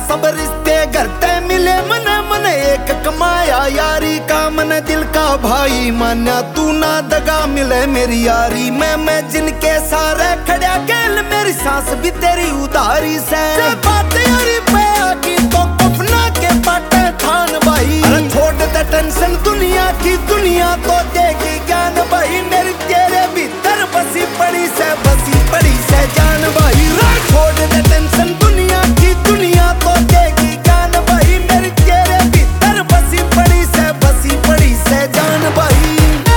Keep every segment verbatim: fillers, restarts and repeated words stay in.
सब रिश्ते घरते मिले मन मन एक कमाया यारी का मन दिल का भाई मान्या तू ना दगा मिले मेरी यारी मैं मैं जिनके सारे खड़ा गेल मेरी सांस भी तेरी उधारी से बात यारी पे आकी तो अपना के पाटे थान भाई अरे छोड़ दे टेंशन दुनिया की दुनिया तो देगी ज्ञान भाई मेरी तेरे भीतर बसी पड़ी से बसी पड़ी से जान भाई छोड़ दे टेंशन दुनिया की दुनिया तो देगी ज्ञान भाई मेरी तेरे भीतर बसी पड़ी से बसी पड़ी से जान भाई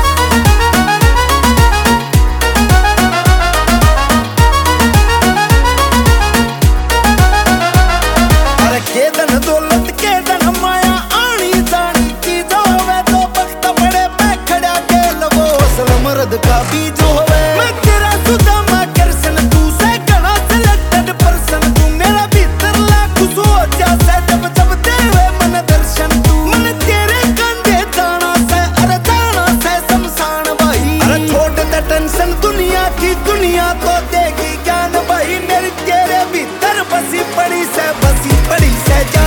अरे के धन दौलत के धन माया आनी जानी चीज होवे तो वक्त बड़े पे खड़ा के लवो असल मर्द का बीज होवे मैं तेरा सुदामा कृष्ण तू से गणा सिलेक्टेड पर्सन तू मेरा भीतर लाख सोच से जब जब देवे मन दर्शन तू मन तेरे कंधे दाना से अरे दाना से शमशान भाई अरे छोड़ दे टेंशन दुनिया की दुनिया तो देगी ज्ञान भाई मेरी तेरे भीतर बसी पड़ी से बसी पड़ी से